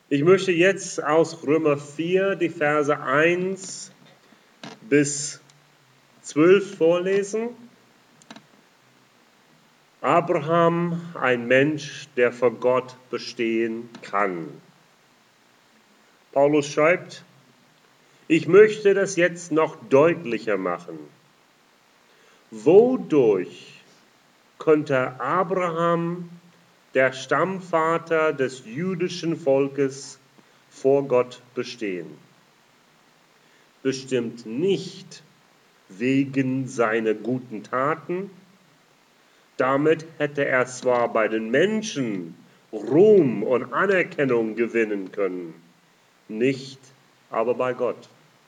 Ich möchte jetzt aus Römer 4 die Verse 1 bis 12 vorlesen. Abraham, ein Mensch, der vor Gott bestehen kann. Paulus schreibt, ich möchte das jetzt noch deutlicher machen. Wodurch konnte Abraham, der Stammvater des jüdischen Volkes, vor Gott bestehen? Bestimmt nicht wegen seiner guten Taten. Damit hätte er zwar bei den Menschen Ruhm und Anerkennung gewinnen können, nicht aber bei Gott.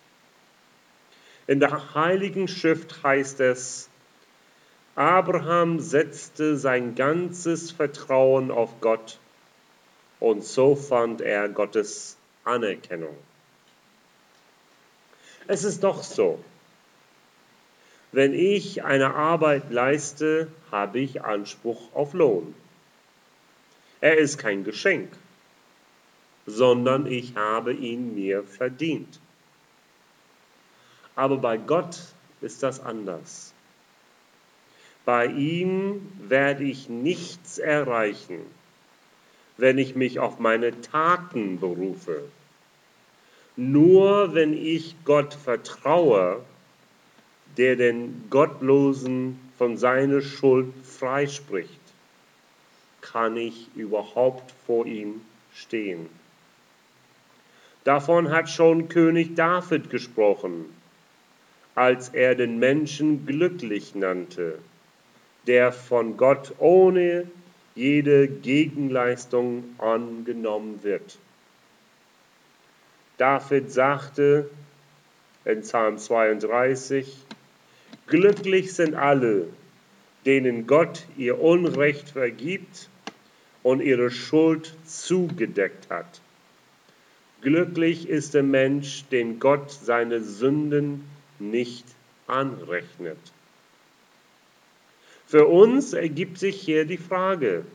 In der Heiligen Schrift heißt es, Abraham setzte sein ganzes Vertrauen auf Gott und so fand er Gottes Anerkennung. Es ist doch so, wenn ich eine Arbeit leiste, habe ich Anspruch auf Lohn. Er ist kein Geschenk, sondern ich habe ihn mir verdient. Aber bei Gott ist das anders. Bei ihm werde ich nichts erreichen, wenn ich mich auf meine Taten berufe. Nur wenn ich Gott vertraue, der den Gottlosen von seiner Schuld freispricht, kann ich überhaupt vor ihm stehen. Davon hat schon König David gesprochen, als er den Menschen glücklich nannte, der von Gott ohne jede Gegenleistung angenommen wird. David sagte in Psalm 32, glücklich sind alle, denen Gott ihr Unrecht vergibt und ihre Schuld zugedeckt hat. Glücklich ist der Mensch, dem Gott seine Sünden nicht anrechnet. Für uns ergibt sich hier die Frage,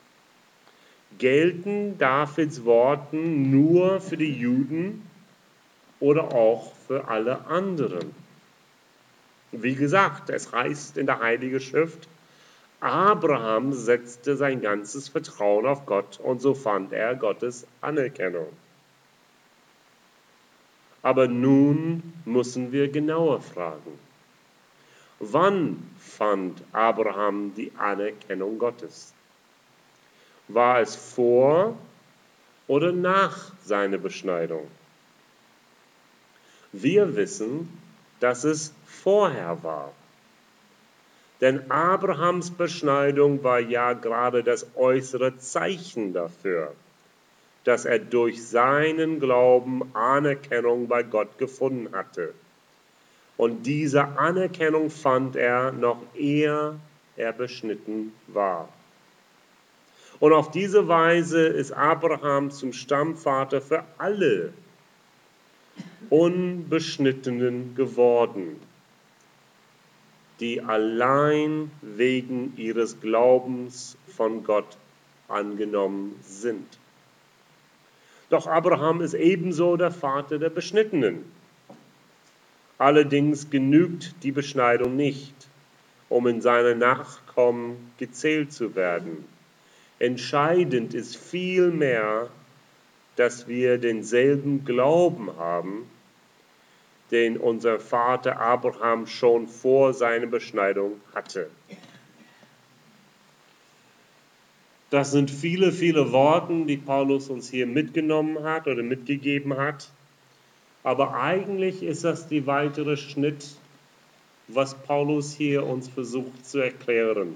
gelten Davids Worten nur für die Juden oder auch für alle anderen? Wie gesagt, es heißt in der Heiligen Schrift, Abraham setzte sein ganzes Vertrauen auf Gott und so fand er Gottes Anerkennung. Aber nun müssen wir genauer fragen. Wann fand Abraham die Anerkennung Gottes? War es vor oder nach seiner Beschneidung? Wir wissen, dass es vorher war. Denn Abrahams Beschneidung war ja gerade das äußere Zeichen dafür, dass er durch seinen Glauben Anerkennung bei Gott gefunden hatte. Und diese Anerkennung fand er noch ehe er beschnitten war. Und auf diese Weise ist Abraham zum Stammvater für alle Unbeschnittenen geworden, die allein wegen ihres Glaubens von Gott angenommen sind. Doch Abraham ist ebenso der Vater der Beschnittenen. Allerdings genügt die Beschneidung nicht, um in seine Nachkommen gezählt zu werden. Entscheidend ist vielmehr, dass wir denselben Glauben haben, den unser Vater Abraham schon vor seiner Beschneidung hatte. Das sind viele, viele Worte, die Paulus uns hier mitgenommen hat oder mitgegeben hat. Aber eigentlich ist das der weitere Schnitt, was Paulus hier uns versucht zu erklären.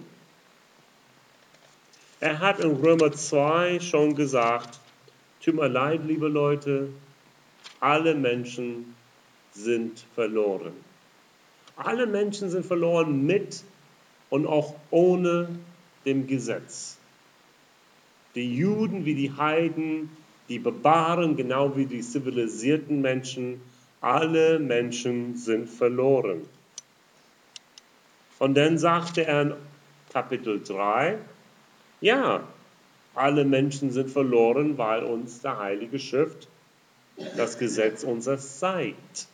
Er hat in Römer 2 schon gesagt, tut mir leid, liebe Leute, alle Menschen sind verloren. Alle Menschen sind verloren mit und auch ohne dem Gesetz. Die Juden wie die Heiden, die Barbaren, genau wie die zivilisierten Menschen, alle Menschen sind verloren. Und dann sagte er in Kapitel 3, ja, Alle Menschen sind verloren, weil uns der Heilige Schrift das Gesetz unseres zeigt.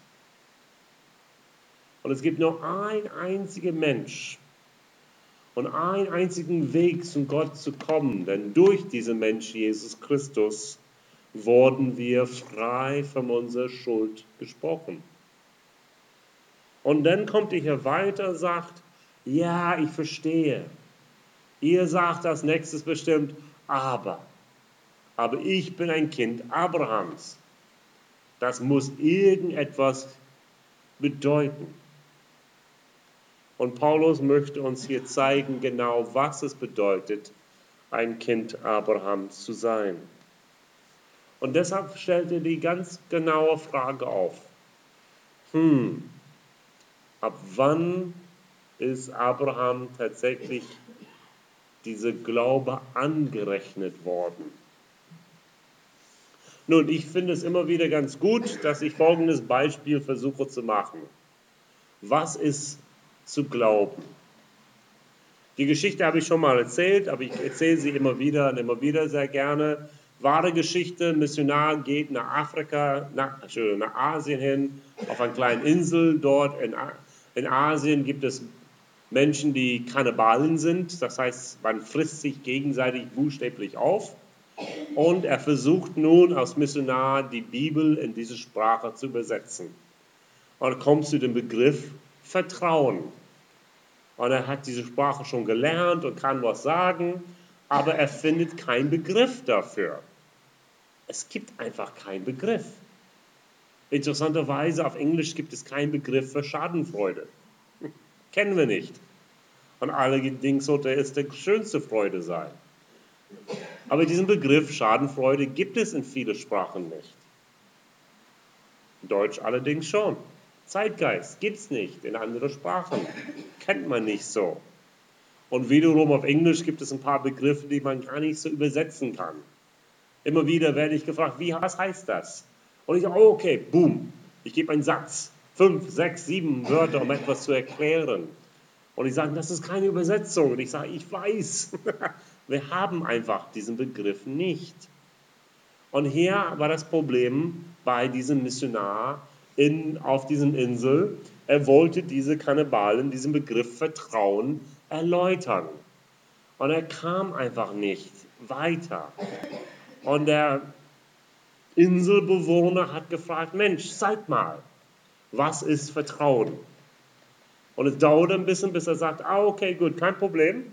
Und es gibt nur ein einziger Mensch und einen einzigen Weg, zu Gott zu kommen, denn durch diesen Mensch, Jesus Christus, wurden wir frei von unserer Schuld gesprochen. Und dann kommt er hier weiter und sagt, ja, ich verstehe. Ihr sagt als nächstes bestimmt, aber ich bin ein Kind Abrahams. Das muss irgendetwas bedeuten. Und Paulus möchte uns hier zeigen, genau was es bedeutet, ein Kind Abrahams zu sein. Und deshalb stellt er die ganz genaue Frage auf. Ab wann ist Abraham tatsächlich dieser Glaube angerechnet worden? Nun, ich finde es immer wieder ganz gut, dass ich folgendes Beispiel versuche zu machen. Was ist zu glauben? Die Geschichte habe ich schon mal erzählt, aber ich erzähle sie immer wieder und immer wieder sehr gerne. Wahre Geschichte, Missionar geht nach Afrika, nach Asien hin, auf einer kleinen Insel. Dort in Asien gibt es Menschen, die Kannibalen sind. Das heißt, man frisst sich gegenseitig buchstäblich auf. Und er versucht nun als Missionar die Bibel in diese Sprache zu übersetzen. Und er kommt zu dem Begriff Vertrauen. Und er hat diese Sprache schon gelernt und kann was sagen, aber er findet keinen Begriff dafür. Es gibt einfach keinen Begriff. Interessanterweise auf Englisch gibt es keinen Begriff für Schadenfreude. Kennen wir nicht. Und allerdings sollte es die schönste Freude sein. Aber diesen Begriff Schadenfreude gibt es in vielen Sprachen nicht. In Deutsch allerdings schon. Zeitgeist gibt es nicht in anderen Sprachen. Kennt man nicht so. Und wiederum auf Englisch gibt es ein paar Begriffe, die man gar nicht so übersetzen kann. Immer wieder werde ich gefragt, was heißt das? Und ich sage, oh, okay, boom. Ich gebe einen Satz, 5, 6, 7 Wörter, um etwas zu erklären. Und ich sage, das ist keine Übersetzung. Und ich sage, ich weiß. Wir haben einfach diesen Begriff nicht. Und hier war das Problem bei diesem Missionar auf dieser Insel. Er wollte diese Kannibalen, diesen Begriff Vertrauen erläutern. Und er kam einfach nicht weiter. Und der Inselbewohner hat gefragt, Mensch, zeig mal, was ist Vertrauen? Und es dauerte ein bisschen, bis er sagt, okay, gut, kein Problem.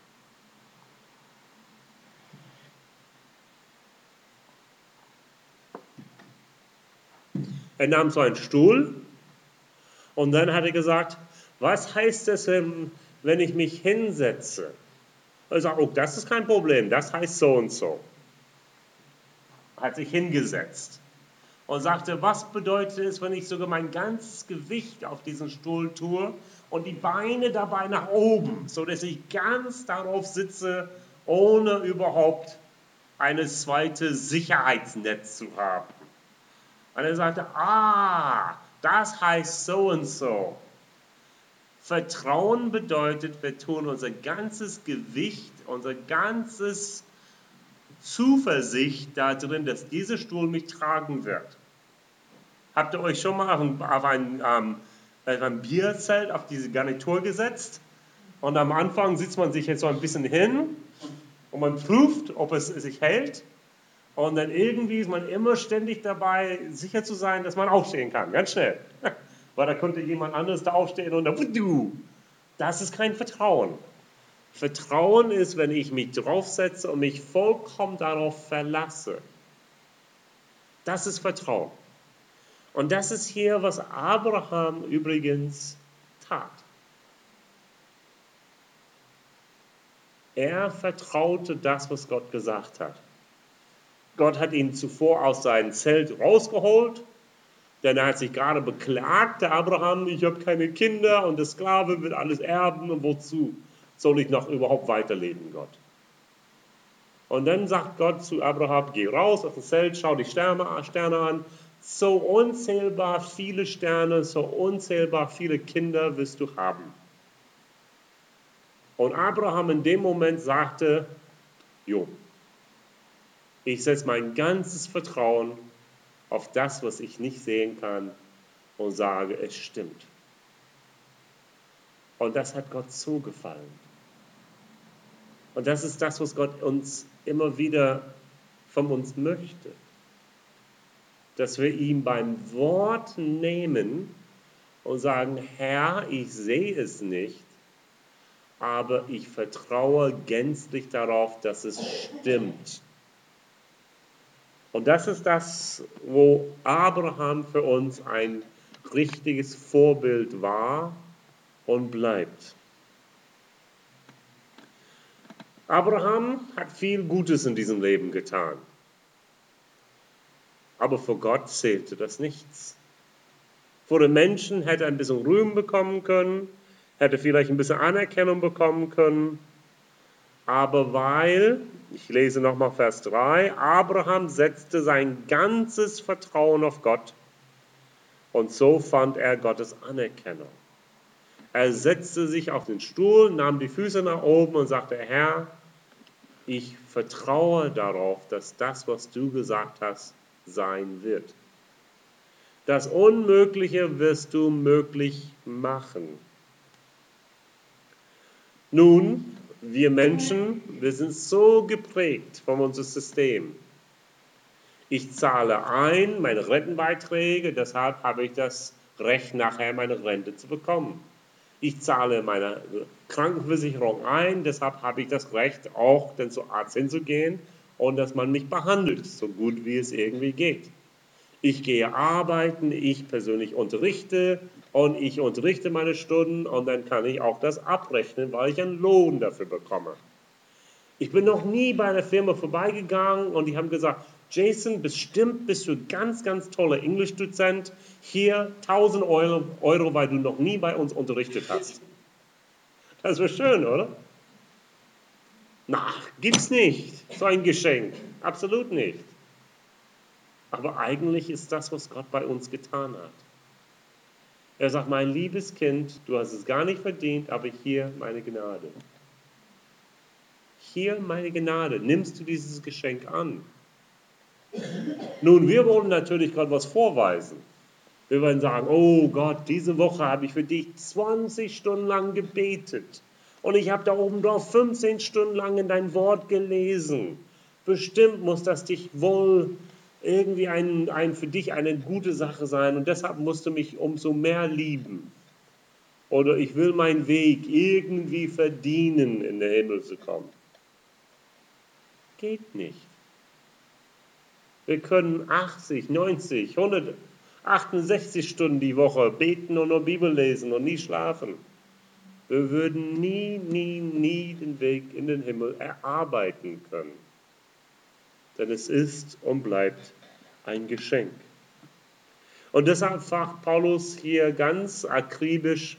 Er nahm so einen Stuhl und dann hat er gesagt, was heißt es, wenn ich mich hinsetze? Er sagt, oh, das ist kein Problem, das heißt so und so. Hat sich hingesetzt und sagte, was bedeutet es, wenn ich sogar mein ganzes Gewicht auf diesen Stuhl tue und die Beine dabei nach oben, sodass ich ganz darauf sitze, ohne überhaupt ein zweites Sicherheitsnetz zu haben. Und er sagte, das heißt so und so. Vertrauen bedeutet, wir tun unser ganzes Gewicht, unser ganzes Zuversicht darin, dass dieser Stuhl mich tragen wird. Habt ihr euch schon mal auf ein Bierzelt, auf diese Garnitur gesetzt? Und am Anfang sitzt man sich jetzt so ein bisschen hin und man prüft, ob es sich hält. Und dann irgendwie ist man immer ständig dabei, sicher zu sein, dass man aufstehen kann, ganz schnell. Weil da konnte jemand anderes da aufstehen und dann, das ist kein Vertrauen. Vertrauen ist, wenn ich mich draufsetze und mich vollkommen darauf verlasse. Das ist Vertrauen. Und das ist hier, was Abraham übrigens tat. Er vertraute das, was Gott gesagt hat. Gott hat ihn zuvor aus seinem Zelt rausgeholt, denn er hat sich gerade beklagt, der Abraham, ich habe keine Kinder und der Sklave wird alles erben und wozu soll ich noch überhaupt weiterleben, Gott? Und dann sagt Gott zu Abraham, geh raus aus dem Zelt, schau die Sterne an, so unzählbar viele Sterne, so unzählbar viele Kinder wirst du haben. Und Abraham in dem Moment sagte, jo, Ich setze mein ganzes Vertrauen auf das, was ich nicht sehen kann und sage, es stimmt. Und das hat Gott so gefallen. Und das ist das, was Gott uns immer wieder von uns möchte. Dass wir ihn beim Wort nehmen und sagen, Herr, ich sehe es nicht, aber ich vertraue gänzlich darauf, dass es stimmt. Und das ist das, wo Abraham für uns ein richtiges Vorbild war und bleibt. Abraham hat viel Gutes in diesem Leben getan. Aber vor Gott zählte das nichts. Vor den Menschen hätte er ein bisschen Ruhm bekommen können, hätte vielleicht ein bisschen Anerkennung bekommen können. Aber weil, ich lese nochmal Vers 3, Abraham setzte sein ganzes Vertrauen auf Gott und so fand er Gottes Anerkennung. Er setzte sich auf den Stuhl, nahm die Füße nach oben und sagte, Herr, ich vertraue darauf, dass das, was du gesagt hast, sein wird. Das Unmögliche wirst du möglich machen. Nun, wir Menschen, wir sind so geprägt von unserem System. Ich zahle ein, meine Rentenbeiträge, deshalb habe ich das Recht, nachher meine Rente zu bekommen. Ich zahle meine Krankenversicherung ein, deshalb habe ich das Recht, auch dann zum Arzt hinzugehen und dass man mich behandelt, so gut wie es irgendwie geht. Ich gehe arbeiten, ich persönlich unterrichte und ich unterrichte meine Stunden und dann kann ich auch das abrechnen, weil ich einen Lohn dafür bekomme. Ich bin noch nie bei einer Firma vorbeigegangen und die haben gesagt, Jason, bestimmt bist du ganz, ganz toller Englischdozent. Hier 1.000 Euro, weil du noch nie bei uns unterrichtet hast. Das wäre schön, oder? Na, gibt's nicht. So ein Geschenk. Absolut nicht. Aber eigentlich ist das, was Gott bei uns getan hat. Er sagt, mein liebes Kind, du hast es gar nicht verdient, aber hier meine Gnade. Hier meine Gnade. Nimmst du dieses Geschenk an? Nun, wir wollen natürlich Gott was vorweisen. Wir wollen sagen, oh Gott, diese Woche habe ich für dich 20 Stunden lang gebetet. Und ich habe da oben drauf 15 Stunden lang in dein Wort gelesen. Bestimmt muss das dich wohl irgendwie für dich eine gute Sache sein. Und deshalb musst du mich umso mehr lieben. Oder ich will meinen Weg irgendwie verdienen, in den Himmel zu kommen. Geht nicht. Wir können 80, 90, 168 Stunden die Woche beten und nur Bibel lesen und nie schlafen. Wir würden nie den Weg in den Himmel erarbeiten können. Denn es ist und bleibt ein Geschenk. Und deshalb fragt Paulus hier ganz akribisch,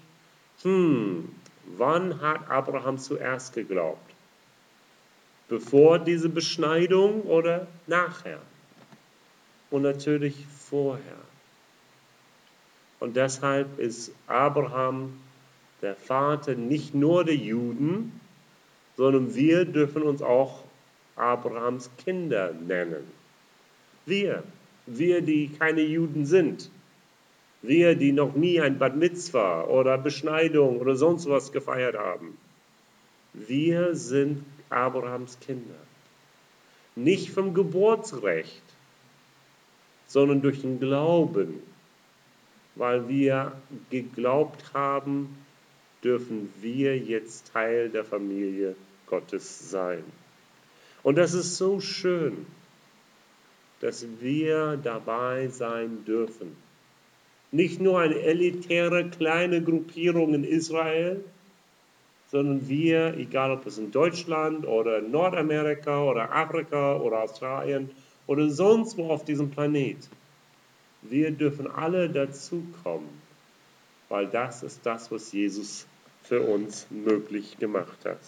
wann hat Abraham zuerst geglaubt? Bevor diese Beschneidung oder nachher? Und natürlich vorher. Und deshalb ist Abraham der Vater nicht nur der Juden, sondern wir dürfen uns auch Abrahams Kinder nennen. Wir, die keine Juden sind. Wir, die noch nie ein Bat Mitzvah oder Beschneidung oder sonst was gefeiert haben. Wir sind Abrahams Kinder. Nicht vom Geburtsrecht, sondern durch den Glauben. Weil wir geglaubt haben, dürfen wir jetzt Teil der Familie Gottes sein. Und das ist so schön, dass wir dabei sein dürfen. Nicht nur eine elitäre kleine Gruppierung in Israel, sondern wir, egal ob es in Deutschland oder Nordamerika oder Afrika oder Australien oder sonst wo auf diesem Planet, wir dürfen alle dazukommen, weil das ist das, was Jesus für uns möglich gemacht hat.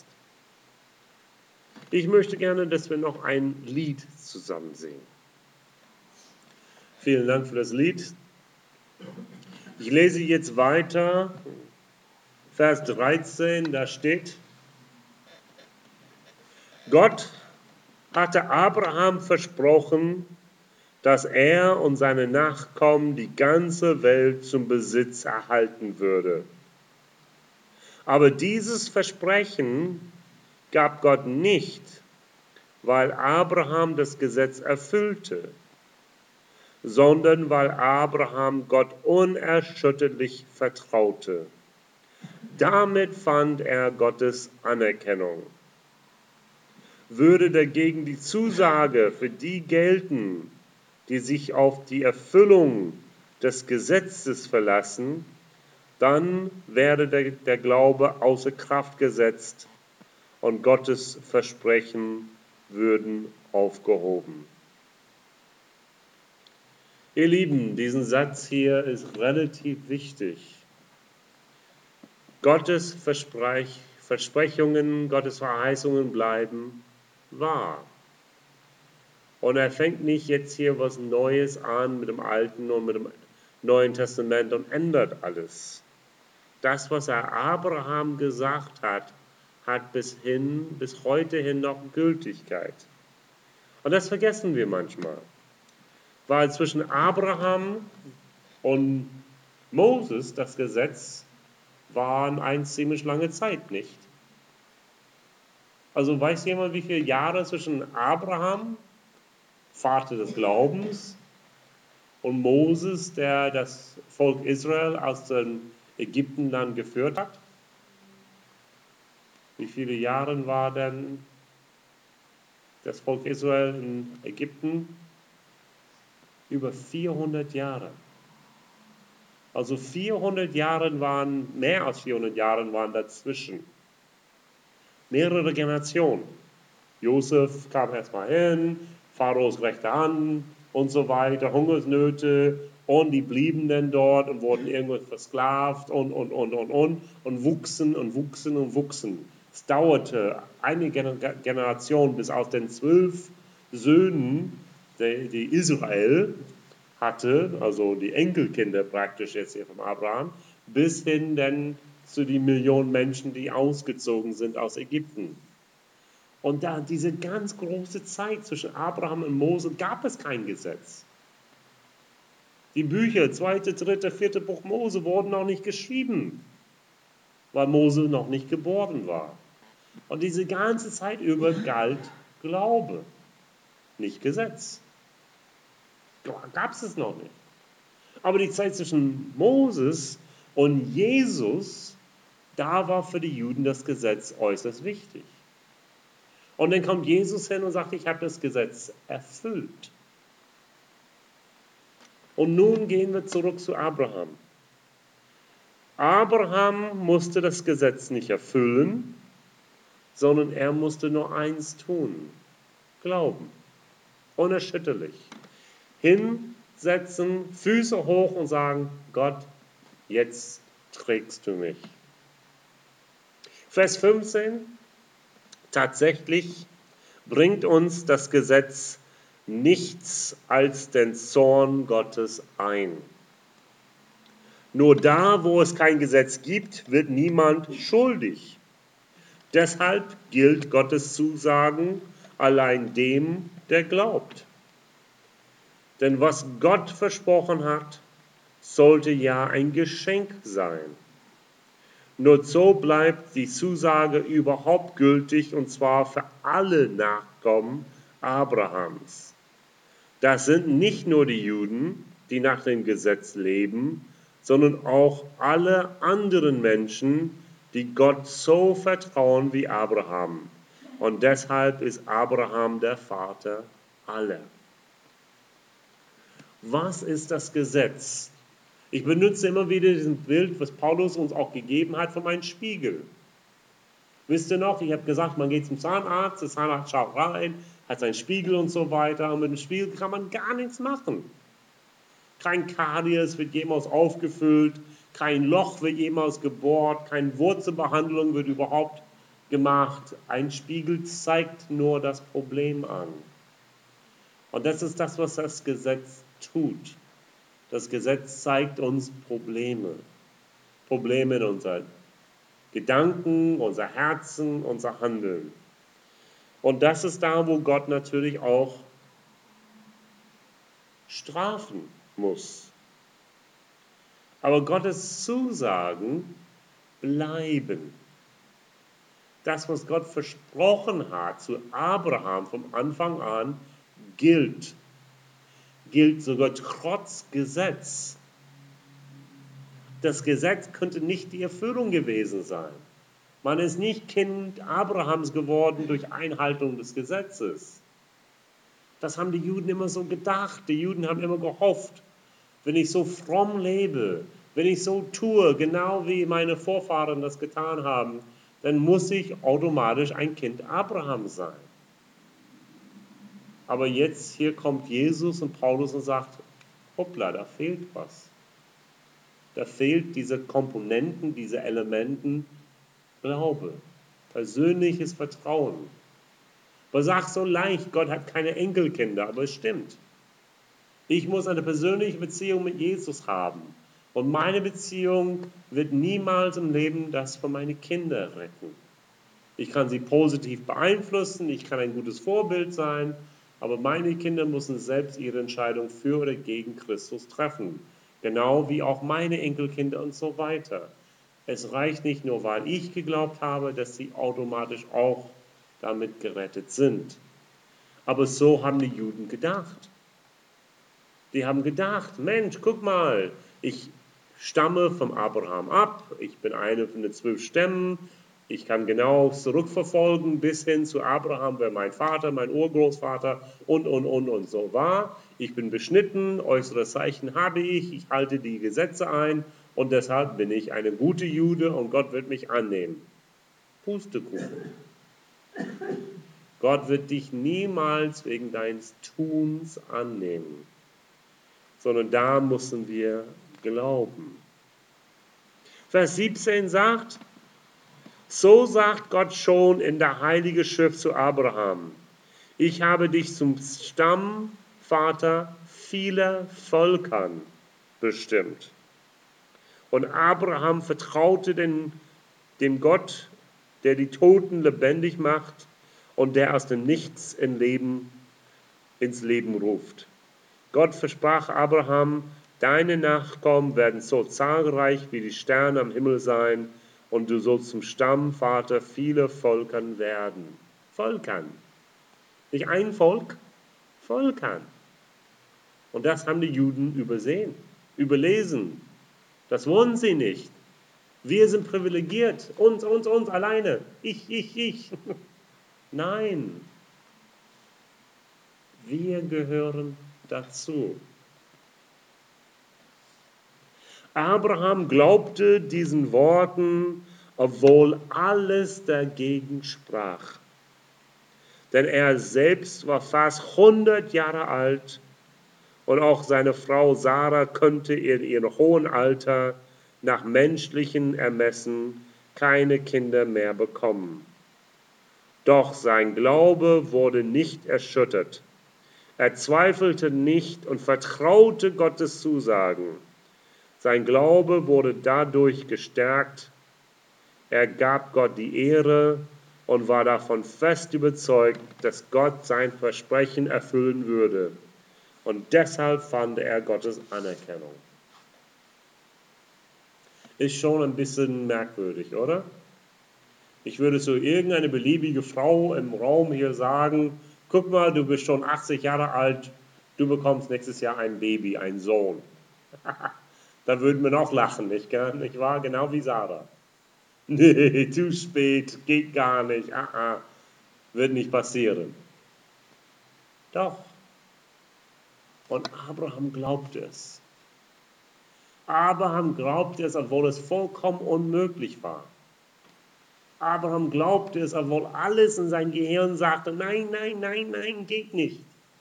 Ich möchte gerne, dass wir noch ein Lied zusammen singen. Vielen Dank für das Lied. Ich lese jetzt weiter, Vers 13, da steht, Gott hatte Abraham versprochen, dass er und seine Nachkommen die ganze Welt zum Besitz erhalten würde. Aber dieses Versprechen gab Gott nicht, weil Abraham das Gesetz erfüllte, sondern weil Abraham Gott unerschütterlich vertraute. Damit fand er Gottes Anerkennung. Würde dagegen die Zusage für die gelten, die sich auf die Erfüllung des Gesetzes verlassen, dann wäre der Glaube außer Kraft gesetzt und Gottes Versprechen würden aufgehoben. Ihr Lieben, diesen Satz hier ist relativ wichtig. Gottes Versprechungen, Gottes Verheißungen bleiben wahr. Und er fängt nicht jetzt hier was Neues an mit dem Alten und mit dem Neuen Testament und ändert alles. Das, was er Abraham gesagt hat, hat bis heute hin noch Gültigkeit. Und das vergessen wir manchmal. Weil zwischen Abraham und Moses das Gesetz war eine ziemlich lange Zeit, nicht? Also weiß jemand, wie viele Jahre zwischen Abraham, Vater des Glaubens, und Moses, der das Volk Israel aus dem Ägyptenland geführt hat? Wie viele Jahre war denn das Volk Israel in Ägypten? Über 400 Jahre. Also 400 Jahre waren, mehr als 400 Jahre waren dazwischen. Mehrere Generationen. Josef kam erstmal hin, Pharaos rechte Hand und so weiter, Hungersnöte, und die blieben dann dort und wurden irgendwo versklavt und wuchsen und wuchsen und wuchsen. Es dauerte eine Generation, bis aus den 12 Söhnen, die Israel hatte, also die Enkelkinder praktisch jetzt hier von Abraham, bis hin dann zu den Millionen Menschen, die ausgezogen sind aus Ägypten. Und da diese ganz große Zeit zwischen Abraham und Mose gab es kein Gesetz. Die Bücher, 2., 3., 4. Buch Mose wurden noch nicht geschrieben, weil Mose noch nicht geboren war. Und diese ganze Zeit über galt Glaube, nicht Gesetz. Gab es noch nicht. Aber die Zeit zwischen Moses und Jesus, da war für die Juden das Gesetz äußerst wichtig. Und dann kommt Jesus hin und sagt, ich habe das Gesetz erfüllt. Und nun gehen wir zurück zu Abraham. Abraham musste das Gesetz nicht erfüllen, sondern er musste nur eins tun: Glauben. Unerschütterlich. Hinsetzen, Füße hoch und sagen, Gott, jetzt trägst du mich. Vers 15. Tatsächlich bringt uns das Gesetz nichts als den Zorn Gottes ein. Nur da, wo es kein Gesetz gibt, wird niemand schuldig. Deshalb gilt Gottes Zusagen allein dem, der glaubt. Denn was Gott versprochen hat, sollte ja ein Geschenk sein. Nur so bleibt die Zusage überhaupt gültig, und zwar für alle Nachkommen Abrahams. Das sind nicht nur die Juden, die nach dem Gesetz leben, sondern auch alle anderen Menschen, die Gott so vertrauen wie Abraham. Und deshalb ist Abraham der Vater aller. Was ist das Gesetz? Ich benutze immer wieder dieses Bild, was Paulus uns auch gegeben hat, von einem Spiegel. Wisst ihr noch, ich habe gesagt, man geht zum Zahnarzt, der Zahnarzt schaut rein, hat seinen Spiegel und so weiter. Und mit dem Spiegel kann man gar nichts machen. Kein Karies wird jemals aufgefüllt, kein Loch wird jemals gebohrt, keine Wurzelbehandlung wird überhaupt gemacht. Ein Spiegel zeigt nur das Problem an. Und das ist das, was das Gesetz tut. Das Gesetz zeigt uns Probleme. Probleme in unseren Gedanken, unser Herzen, unser Handeln. Und das ist da, wo Gott natürlich auch strafen muss. Aber Gottes Zusagen bleiben. Das, was Gott versprochen hat zu Abraham vom Anfang an, gilt. Gilt sogar trotz Gesetz. Das Gesetz könnte nicht die Erfüllung gewesen sein. Man ist nicht Kind Abrahams geworden durch Einhaltung des Gesetzes. Das haben die Juden immer so gedacht. Die Juden haben immer gehofft, wenn ich so fromm lebe, wenn ich so tue, genau wie meine Vorfahren das getan haben, dann muss ich automatisch ein Kind Abrahams sein. Aber jetzt hier kommt Jesus und Paulus und sagt, hoppla, da fehlt was. Da fehlt diese Komponenten, diese Elementen, Glaube, persönliches Vertrauen. Man sagt so leicht, Gott hat keine Enkelkinder, aber es stimmt. Ich muss eine persönliche Beziehung mit Jesus haben. Und meine Beziehung wird niemals im Leben das für meine Kinder retten. Ich kann sie positiv beeinflussen, ich kann ein gutes Vorbild sein, aber meine Kinder müssen selbst ihre Entscheidung für oder gegen Christus treffen. Genau wie auch meine Enkelkinder und so weiter. Es reicht nicht nur, weil ich geglaubt habe, dass sie automatisch auch damit gerettet sind. Aber so haben die Juden gedacht. Die haben gedacht, Mensch, guck mal, ich stamme vom Abraham ab, ich bin einer von den 12 Stämmen, ich kann genau zurückverfolgen bis hin zu Abraham, wer mein Vater, mein Urgroßvater und so war. Ich bin beschnitten, äußere Zeichen habe ich halte die Gesetze ein und deshalb bin ich eine gute Jude und Gott wird mich annehmen. Pustekuchen. Gott wird dich niemals wegen deines Tuns annehmen, sondern da müssen wir glauben. Vers 17 sagt, so sagt Gott schon in der Heiligen Schrift zu Abraham, ich habe dich zum Stammvater vieler Völkern bestimmt. Und Abraham vertraute dem Gott, der die Toten lebendig macht und der aus dem Nichts ins Leben ruft. Gott versprach Abraham, deine Nachkommen werden so zahlreich wie die Sterne am Himmel sein und du sollst zum Stammvater vieler Völkern werden. Völkern. Nicht ein Volk, Völkern. Und das haben die Juden überlesen. Das wollen sie nicht. Wir sind privilegiert. Uns alleine. Ich. Nein. Wir gehören dazu. Abraham glaubte diesen Worten, obwohl alles dagegen sprach. Denn er selbst war fast 100 Jahre alt und auch seine Frau Sarah könnte in ihrem hohen Alter nach menschlichen Ermessen keine Kinder mehr bekommen. Doch sein Glaube wurde nicht erschüttert. Er zweifelte nicht und vertraute Gottes Zusagen. Sein Glaube wurde dadurch gestärkt. Er gab Gott die Ehre und war davon fest überzeugt, dass Gott sein Versprechen erfüllen würde. Und deshalb fand er Gottes Anerkennung. Ist schon ein bisschen merkwürdig, oder? Ich würde zu irgendeine beliebige Frau im Raum hier sagen, guck mal, du bist schon 80 Jahre alt, du bekommst nächstes Jahr ein Baby, einen Sohn. Da würden wir auch lachen, nicht wahr? Genau wie Sarah. Nee, zu spät, geht gar nicht, wird nicht passieren. Doch. Und Abraham glaubte es. Abraham glaubte es, obwohl es vollkommen unmöglich war. Abraham glaubte es, obwohl alles in seinem Gehirn sagte, nein, geht nicht.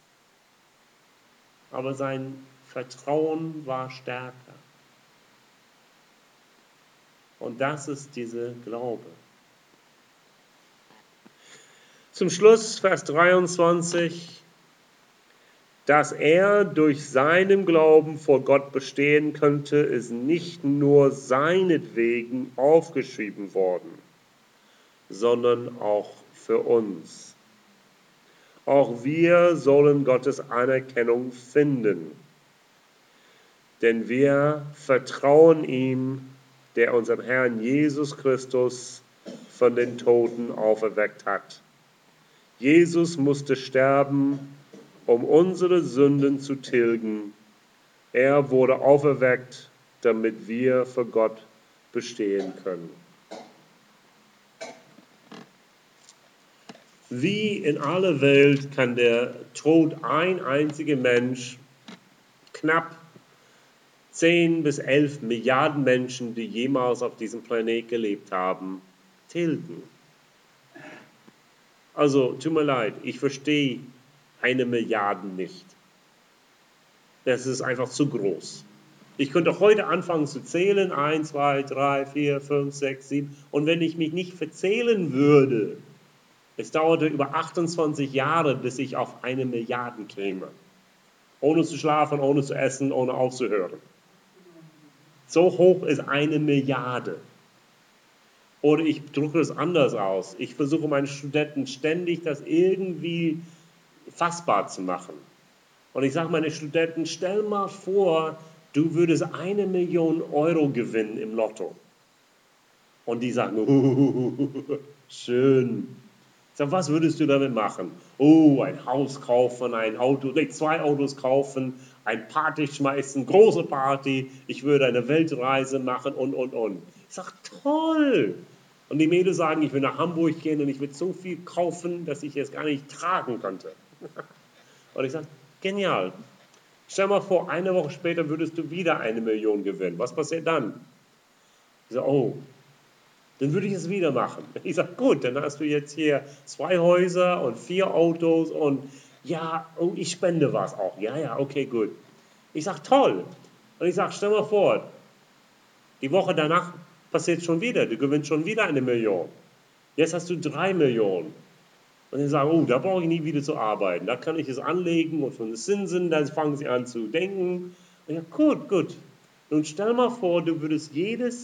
Aber sein Vertrauen war stärker. Und das ist dieser Glaube. Zum Schluss, Vers 23, dass er durch seinen Glauben vor Gott bestehen könnte, ist nicht nur seinetwegen aufgeschrieben worden, sondern auch für uns. Auch wir sollen Gottes Anerkennung finden, denn wir vertrauen ihm, der unseren Herrn Jesus Christus von den Toten auferweckt hat. Jesus musste sterben, um unsere Sünden zu tilgen. Er wurde auferweckt, damit wir für Gott bestehen können. Wie in aller Welt kann der Tod ein einziger Mensch knapp 10 bis 11 Milliarden Menschen, die jemals auf diesem Planet gelebt haben, tilgen? Also, tut mir leid, ich verstehe 1 Milliarde nicht. Das ist einfach zu groß. Ich könnte heute anfangen zu zählen, 1, 2, 3, 4, 5, 6, 7. Und wenn ich mich nicht verzählen würde, es dauerte über 28 Jahre, bis ich auf 1 Milliarde käme. Ohne zu schlafen, ohne zu essen, ohne aufzuhören. So hoch ist 1 Milliarde. Oder ich drücke es anders aus. Ich versuche meinen Studenten ständig, das irgendwie fassbar zu machen. Und ich sage meinen Studenten, stell mal vor, du würdest 1 Million Euro gewinnen im Lotto. Und die sagen, schön. Ich sage, was würdest du damit machen? Oh, ein Haus kaufen, ein Auto, 2 Autos kaufen, ein Party schmeißen, große Party, ich würde eine Weltreise machen und. Ich sage, toll. Und die Mädels sagen, ich will nach Hamburg gehen und ich will so viel kaufen, dass ich es gar nicht tragen könnte. Und ich sage, genial. Stell mal vor, 1 Woche später würdest du wieder 1 Million gewinnen. Was passiert dann? Ich sage, oh, dann würde ich es wieder machen. Ich sage, gut, dann hast du jetzt hier 2 Häuser und 4 Autos und ja, oh, ich spende was auch. Ja, okay, gut. Ich sage, toll. Und ich sage, stell mal vor, die Woche danach passiert schon wieder. Du gewinnst schon wieder 1 Million. Jetzt hast du 3 Millionen. Und sie sagen, oh, da brauche ich nie wieder zu arbeiten. Da kann ich es anlegen und von den Zinsen, dann fangen sie an zu denken. Und ja, gut. Nun stell mal vor, du würdest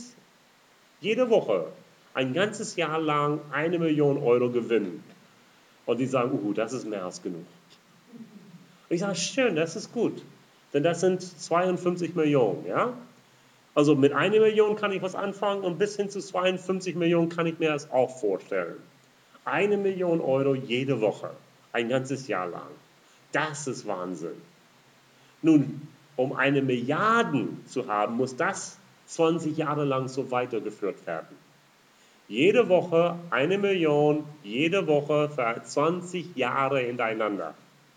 jede Woche ein ganzes Jahr lang 1 Million Euro gewinnen. Und die sagen, das ist mehr als genug. Und ich sage, schön, das ist gut. Denn das sind 52 Millionen, ja? Also mit 1 Million kann ich was anfangen und bis hin zu 52 Millionen kann ich mir das auch vorstellen. 1 Million Euro jede Woche, ein ganzes Jahr lang. Das ist Wahnsinn. Nun, um 1 Milliarde zu haben, muss das 20 Jahre lang so weitergeführt werden. Jede Woche 1 Million, jede Woche für 20 Jahre hintereinander.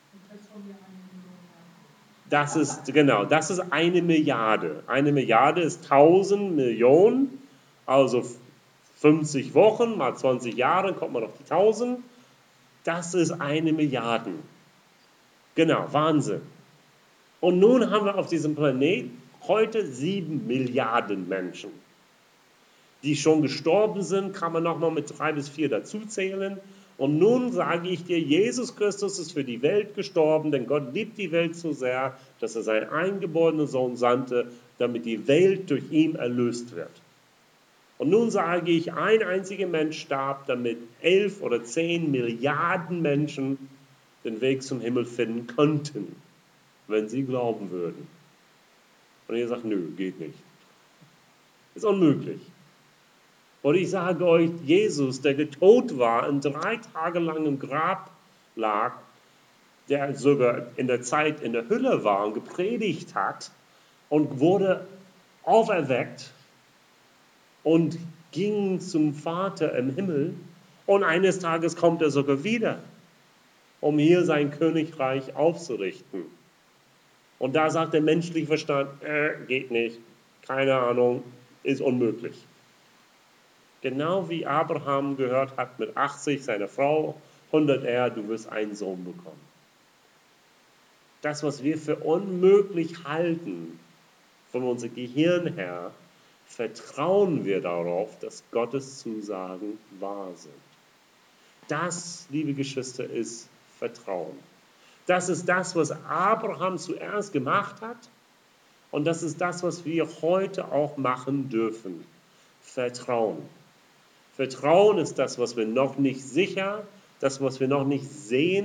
Das ist 1 Milliarde. 1 Milliarde ist 1000 Millionen, also 50 Wochen mal 20 Jahre, kommt man auf die 1000. Das ist 1 Milliarde. Genau, Wahnsinn. Und nun haben wir auf diesem Planet heute 7 Milliarden Menschen. Die schon gestorben sind, kann man nochmal mit 3 bis 4 dazuzählen. Und nun sage ich dir, Jesus Christus ist für die Welt gestorben, denn Gott liebt die Welt so sehr, dass er seinen eingeborenen Sohn sandte, damit die Welt durch ihn erlöst wird. Und nun sage ich, ein einziger Mensch starb, damit 11 oder 10 Milliarden Menschen den Weg zum Himmel finden könnten, wenn sie glauben würden. Und ihr sagt, nö, geht nicht. Ist unmöglich. Und ich sage euch, Jesus, der getot war und 3 Tage lang im Grab lag, der sogar in der Zeit in der Hölle war und gepredigt hat und wurde auferweckt und ging zum Vater im Himmel. Und eines Tages kommt er sogar wieder, um hier sein Königreich aufzurichten. Und da sagt der menschliche Verstand, geht nicht, keine Ahnung, ist unmöglich. Genau wie Abraham gehört hat mit 80, seine Frau, 100 du wirst einen Sohn bekommen. Das, was wir für unmöglich halten, von unserem Gehirn her, vertrauen wir darauf, dass Gottes Zusagen wahr sind. Das, liebe Geschwister, ist Vertrauen. Das ist das, was Abraham zuerst gemacht hat. Und das ist das, was wir heute auch machen dürfen. Vertrauen. Vertrauen ist das, was wir noch nicht sicher, das, was wir noch nicht sehen,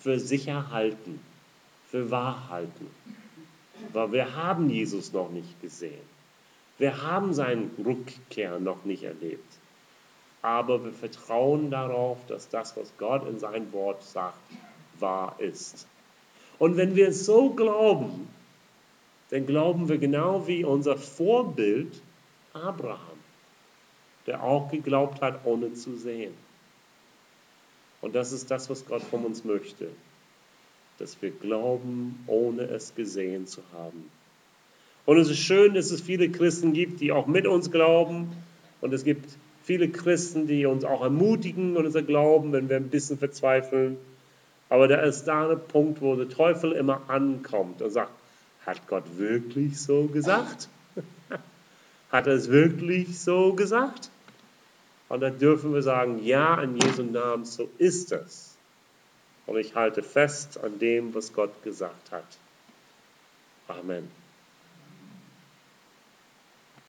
für sicher halten, für wahr halten. Weil wir haben Jesus noch nicht gesehen. Wir haben seine Rückkehr noch nicht erlebt. Aber wir vertrauen darauf, dass das, was Gott in sein Wort sagt, wahr ist. Und wenn wir es so glauben, dann glauben wir genau wie unser Vorbild Abraham, der auch geglaubt hat, ohne zu sehen. Und das ist das, was Gott von uns möchte, dass wir glauben, ohne es gesehen zu haben. Und es ist schön, dass es viele Christen gibt, die auch mit uns glauben. Und es gibt viele Christen, die uns auch ermutigen und unser Glauben, wenn wir ein bisschen verzweifeln. Aber da ist da ein Punkt, wo der Teufel immer ankommt und sagt, hat Gott wirklich so gesagt? Hat er es wirklich so gesagt? Und dann dürfen wir sagen, ja, in Jesu Namen, so ist es. Und ich halte fest an dem, was Gott gesagt hat. Amen.